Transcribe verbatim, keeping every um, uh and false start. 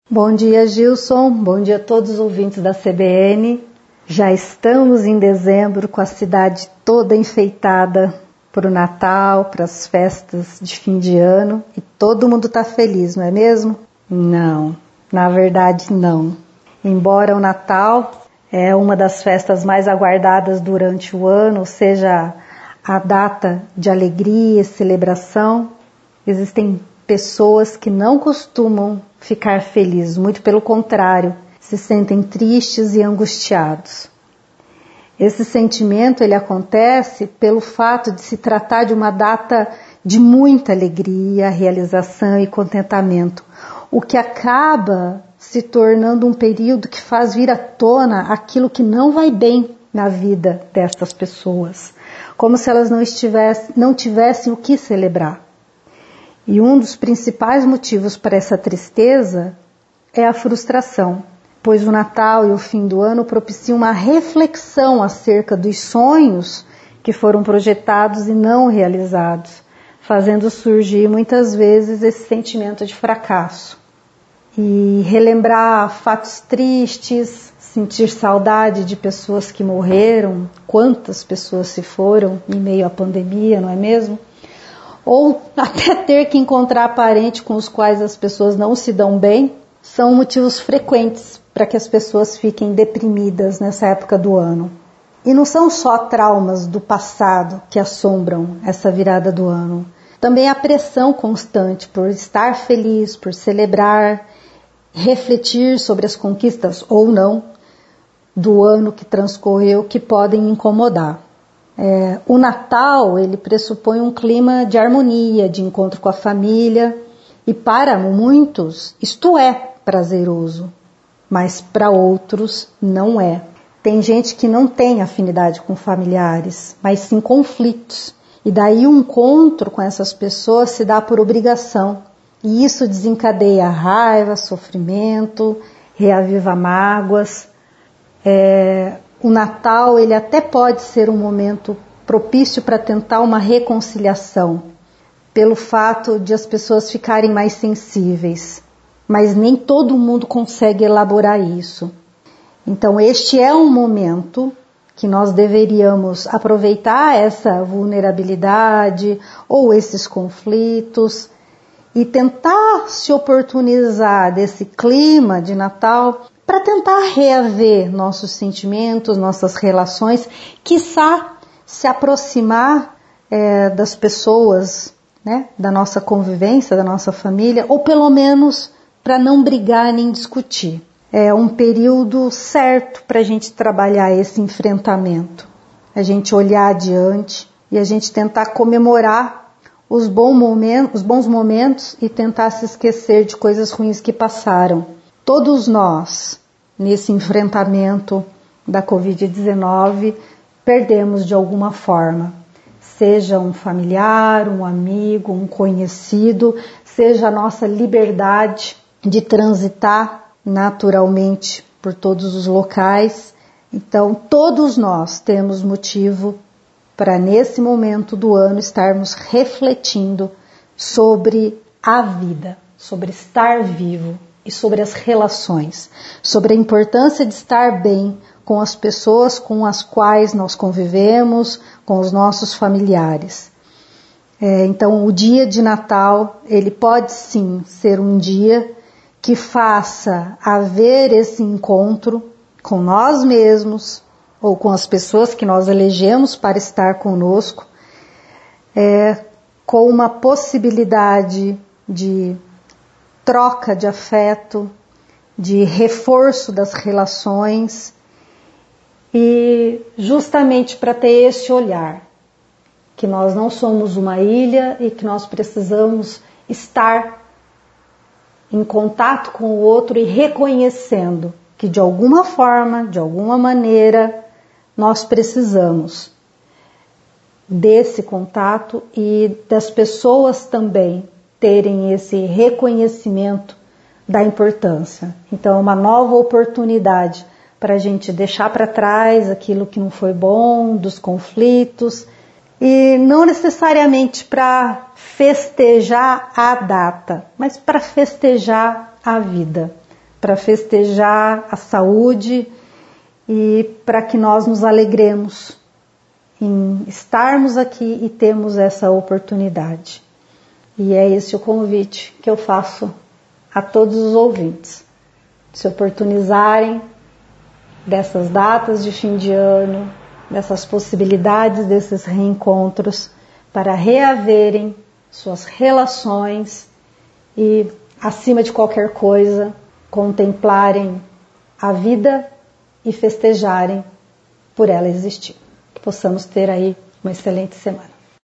Bom dia, Gilson. Bom dia a todos os ouvintes da C B N. Já estamos em dezembro com a cidade toda enfeitada para o Natal, para as festas de fim de ano. E todo mundo está feliz, não é mesmo? Não, na verdade não. Embora o Natal é uma das festas mais aguardadas durante o ano, ou seja, a data de alegria e celebração, existem pessoas que não costumam ficar felizes, muito pelo contrário, se sentem tristes e angustiados. Esse sentimento ele acontece pelo fato de se tratar de uma data de muita alegria, realização e contentamento, o que acaba se tornando um período que faz vir à tona aquilo que não vai bem na vida destas pessoas, como se elas não, estivessem, não tivessem o que celebrar. E um dos principais motivos para essa tristeza é a frustração, pois o Natal e o fim do ano propiciam uma reflexão acerca dos sonhos que foram projetados e não realizados, fazendo surgir muitas vezes esse sentimento de fracasso. E relembrar fatos tristes, sentir saudade de pessoas que morreram, quantas pessoas se foram em meio à pandemia, não é mesmo? Ou até ter que encontrar parentes com os quais as pessoas não se dão bem, são motivos frequentes para que as pessoas fiquem deprimidas nessa época do ano. E não são só traumas do passado que assombram essa virada do ano. Também a pressão constante por estar feliz, por celebrar, refletir sobre as conquistas ou não do ano que transcorreu que podem incomodar. É, o Natal ele pressupõe um clima de harmonia, de encontro com a família e para muitos isto é prazeroso, mas para outros não é. Tem gente que não tem afinidade com familiares, mas sim conflitos e daí o encontro com essas pessoas se dá por obrigação e isso desencadeia raiva, sofrimento, reaviva mágoas. É, O Natal ele até pode ser um momento propício para tentar uma reconciliação, pelo fato de as pessoas ficarem mais sensíveis, mas nem todo mundo consegue elaborar isso. Então este é um momento que nós deveríamos aproveitar essa vulnerabilidade ou esses conflitos e tentar se oportunizar desse clima de Natal para tentar reaver nossos sentimentos, nossas relações, quiçá se aproximar é, das pessoas, né, da nossa convivência, da nossa família, ou pelo menos para não brigar nem discutir. É um período certo para a gente trabalhar esse enfrentamento, a gente olhar adiante e a gente tentar comemorar os bons momentos, os bons momentos e tentar se esquecer de coisas ruins que passaram. Todos nós, nesse enfrentamento da covid dezenove, perdemos de alguma forma. Seja um familiar, um amigo, um conhecido, seja a nossa liberdade de transitar naturalmente por todos os locais. Então, todos nós temos motivo para, nesse momento do ano, estarmos refletindo sobre a vida, sobre estar vivo. E sobre as relações, sobre a importância de estar bem com as pessoas com as quais nós convivemos, com os nossos familiares. É, então, o dia de Natal, ele pode sim ser um dia que faça haver esse encontro com nós mesmos ou com as pessoas que nós elegemos para estar conosco, é, com uma possibilidade de troca de afeto, de reforço das relações e justamente para ter esse olhar, que nós não somos uma ilha e que nós precisamos estar em contato com o outro e reconhecendo que de alguma forma, de alguma maneira, nós precisamos desse contato e das pessoas também terem esse reconhecimento da importância. Então, é uma nova oportunidade para a gente deixar para trás aquilo que não foi bom, dos conflitos, e não necessariamente para festejar a data, mas para festejar a vida. para festejar a saúde e para que nós nos alegremos em estarmos aqui e termos essa oportunidade. E é esse o convite que eu faço a todos os ouvintes. Se oportunizarem dessas datas de fim de ano, dessas possibilidades, desses reencontros, para reaverem suas relações e, acima de qualquer coisa, contemplarem a vida e festejarem por ela existir. Que possamos ter aí uma excelente semana.